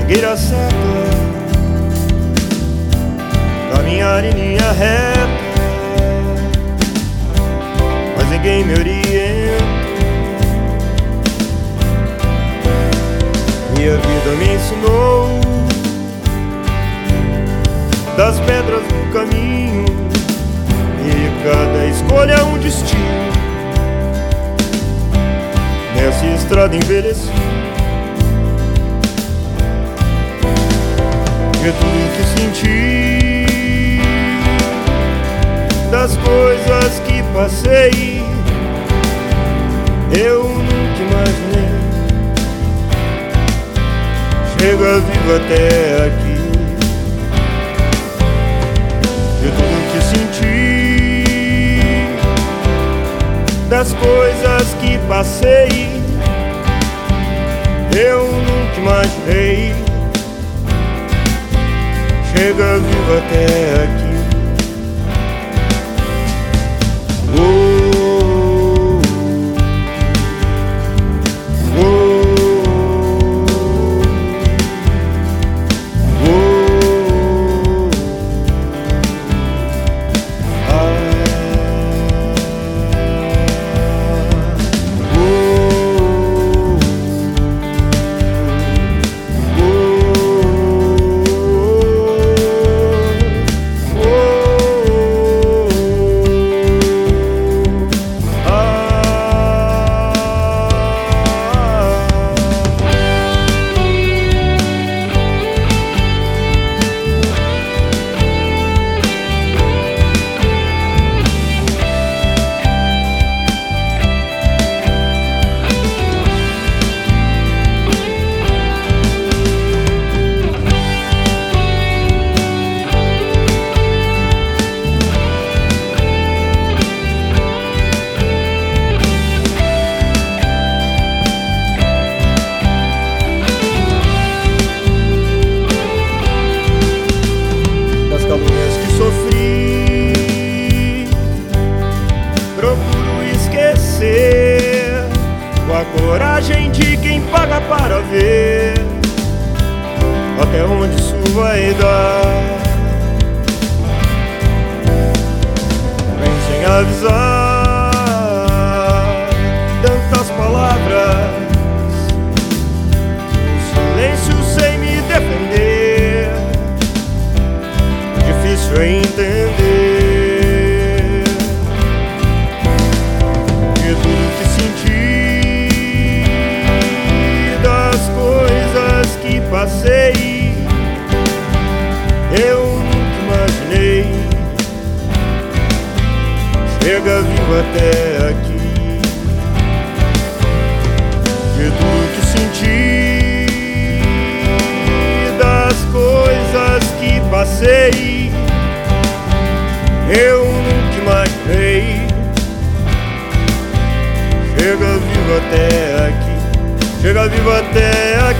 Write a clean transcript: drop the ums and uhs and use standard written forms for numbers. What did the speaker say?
mangueira certa, caminhar em linha reta, mas ninguém me orienta. Minha vida me ensinou das pedras no caminho, e cada escolha é um destino. Nessa estrada envelheci, de tudo que senti, das coisas que passei, eu nunca imaginei chegar vivo até aqui. De tudo que senti, das coisas que passei, eu nunca imaginei chegar vivo até aqui. Com a coragem de quem paga para ver até onde isso vai dar. Vem sem avisar tantas palavras, o silêncio sem me defender, difícil é entender. Passei, eu nunca imaginei chegar vivo até aqui. De tudo que senti, das coisas que passei, eu nunca imaginei chegar vivo até aqui. Chegar vivo até aqui.